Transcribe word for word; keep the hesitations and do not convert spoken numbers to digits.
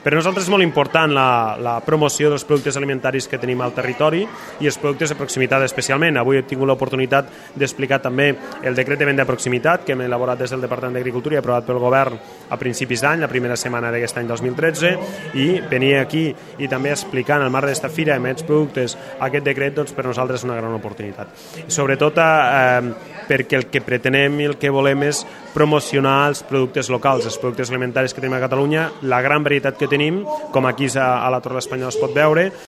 Per a nosaltres és molt important la, la promoció dels productes alimentaris que tenim al territori i els productes de proximitat especialment. Avui he tingut l'oportunitat d'explicar també el decret de venda de proximitat que hem elaborat des del Departament d'Agricultura i aprovat pel Govern a principis d'any, la primera setmana d'aquest any dos mil tretze, i venir aquí i també explicar en el marc d'esta fira amb aquests productes aquest decret, doncs per nosaltres és una gran oportunitat. I sobretot eh, perquè el que pretenem i el que volem és promocionar els productes locals, els productes alimentaris que tenim a Catalunya, la gran varietat que tenim, com aquí a la Torre Espanyola es pot veure.